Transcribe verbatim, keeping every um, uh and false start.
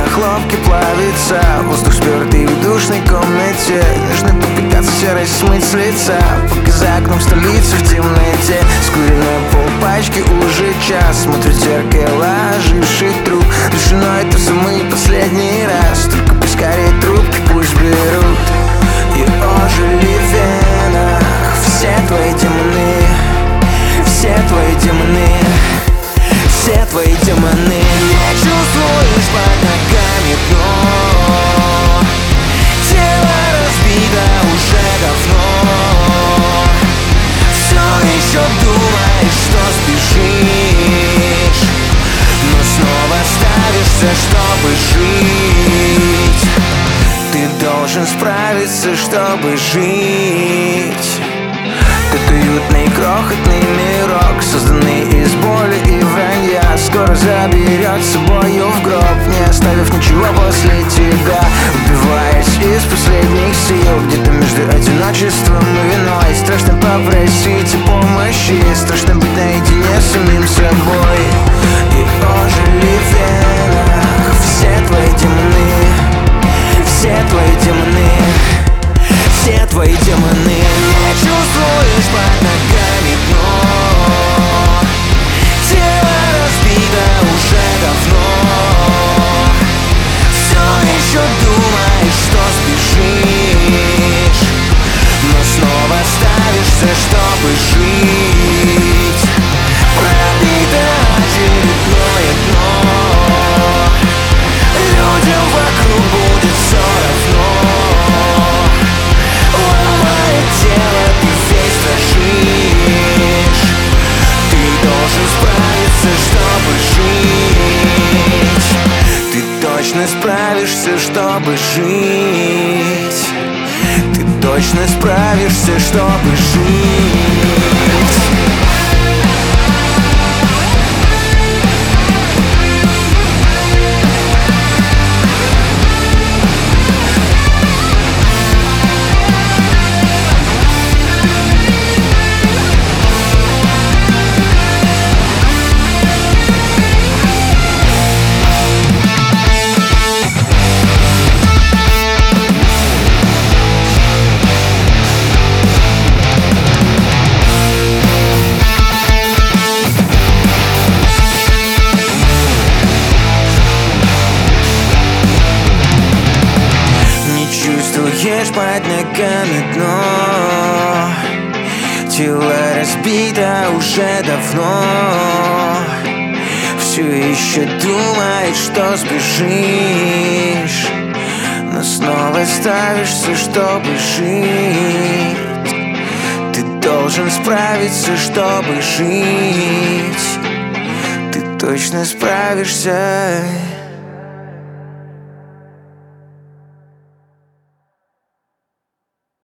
на хлопке плавится. Воздух спёртый в душной комнате. Нужно попытаться серость смыть с лица, пока за окном столица в темноте. Скуренная полпачки уже час. Смотрит в зеркало оживший труп. Решено это в самый последний раз. Только пусть скорее трубки пусть берут. И ожили в венах все твои демоны, все твои демоны, все твои демоны. Не чувствуешь под ногами дно, тело разбито уже давно. Все еще думаешь, что спешишь, но снова ставишься, чтобы жить. Ты должен справиться, чтобы жить. Этот уютный крохотный мирок, созданный из боли и вранья, скоро заберет с собою в гроб, не оставив ничего после тебя. Убиваясь из последних сил, где-то между одиночеством и виной. Страшно попросить о помощи, страшно быть наедине с самим собой. И ожили в венах все твои демоны, все твои демоны, все твои демоны. Не чувствуешь под ногами дно, тело разбито уже давно. Все еще думаешь, что спешишь, но снова ставишься, чтобы жить. Пробито очередное дно, людям вокруг будет все равно. Ломает тело, ты весь дрожишь. Ты должен справиться, чтобы жить. Ты точно справишься, чтобы жить. Ты точно справишься, чтобы жить. Чувствуешь под ногами дно, тело разбито уже давно. Все еще думает, что сбежишь, но снова ставишься, чтобы жить. Ты должен справиться, чтобы жить. Ты точно справишься.